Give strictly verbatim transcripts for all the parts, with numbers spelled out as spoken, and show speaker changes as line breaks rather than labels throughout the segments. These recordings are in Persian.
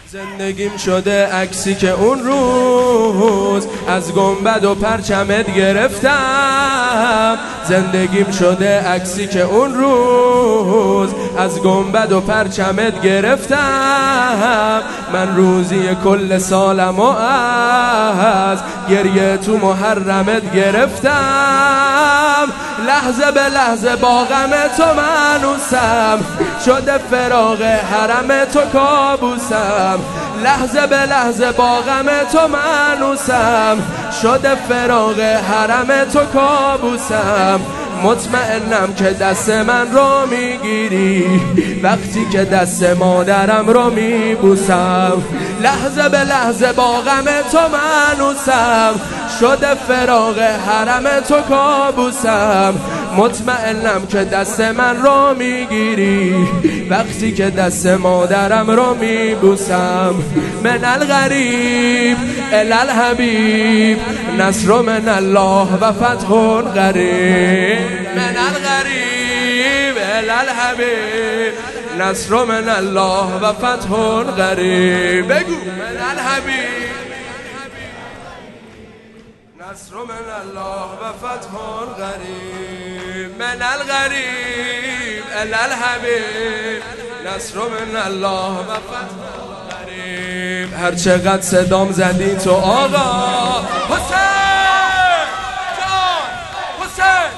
زندگیم شده عکسی که اون روز از گنبد و پرچمت گرفتم. زندگیم شده عکسی که اون روز از گنبد و پرچمت گرفتم. من روزی کل سالم و از گریه تو محرمت گرفتم. لحظه به لحظه با غم تو منوسم، شده فراق حرم تو کابوسم. لحظه به لحظه با غم تو منوسم، شده فراق حرم تو کابوسم. مطمئنم که دست من رو میگیری وقتی که دست مادرم رو میبوسم. لحظه به لحظه با غم تو منوسم، شده فراق حرم تو کابوسم. مطمئنم که دست من رو میگیری وقتی که دست مادرم رو میبوسم. من الغریب الی الحبیب، نصر من الله و فتح قریب. من الغریب الی الحبیب، نصر من الله و فتح قریب. بگو من الحبیب، نصر من الله و فتح قریب. من الغریب الی الحبیب، نصر من الله و فتح قریب. هر چقدر صدام زدی تو آقا حسین جان، حسین.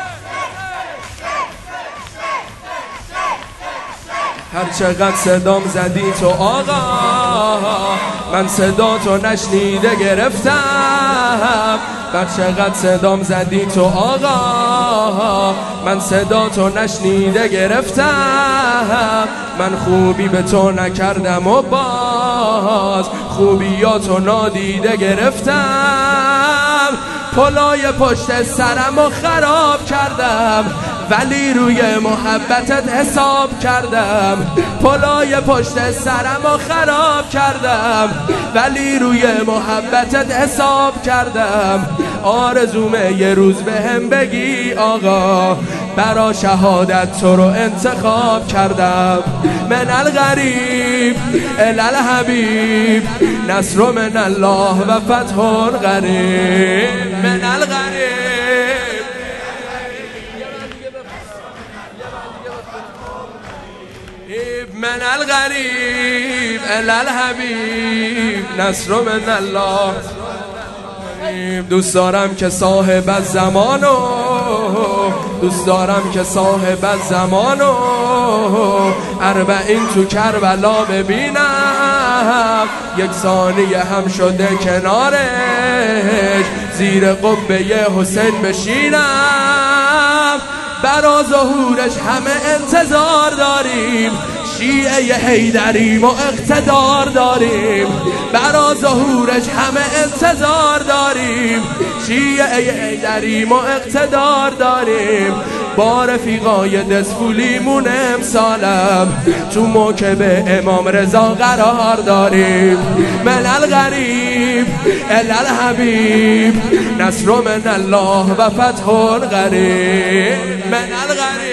هر چقدر صدام زدی تو آقا، من صدا تو نشنیده گرفتم. هر چقدر صدام زدی تو آقا، من صدا تو نشنیده گرفتم. من خوبی به تو نکردم و باز خوبیاتو نادیده گرفتم. پلای پشت سرم و خراب کردم ولی روی محبتت حساب کردم. پلای پشت سرم و خراب کردم ولی روی محبتت حساب کردم. آرزومه یه روز به هم بگی آقا، برا شهادت تو رو انتخاب کردم. من الغریب الی الحبیب، نصر من الله و فتح قریب. من الغریب من الغریب الی الحبیب، نصر من الله. دوست دارم که صاحب الزمانو، دوست دارم که صاحب الزمانو اربعین تو کربلا ببینم. یک ثانیه هم شده کنارش زیر قبه حسین بشینم. برا ظهورش همه انتظار داریم، شیعه حیدریم و اقتدار داریم. برا ظهورش همه انتظار داریم، شیعه حیدریم و اقتدار داریم. با رفیقای دسفولیمون امسالم تو موکب امام رضا قرار داریم. من الغریب الی الحبیب، نصر من الله و فتح قریب. من الغریب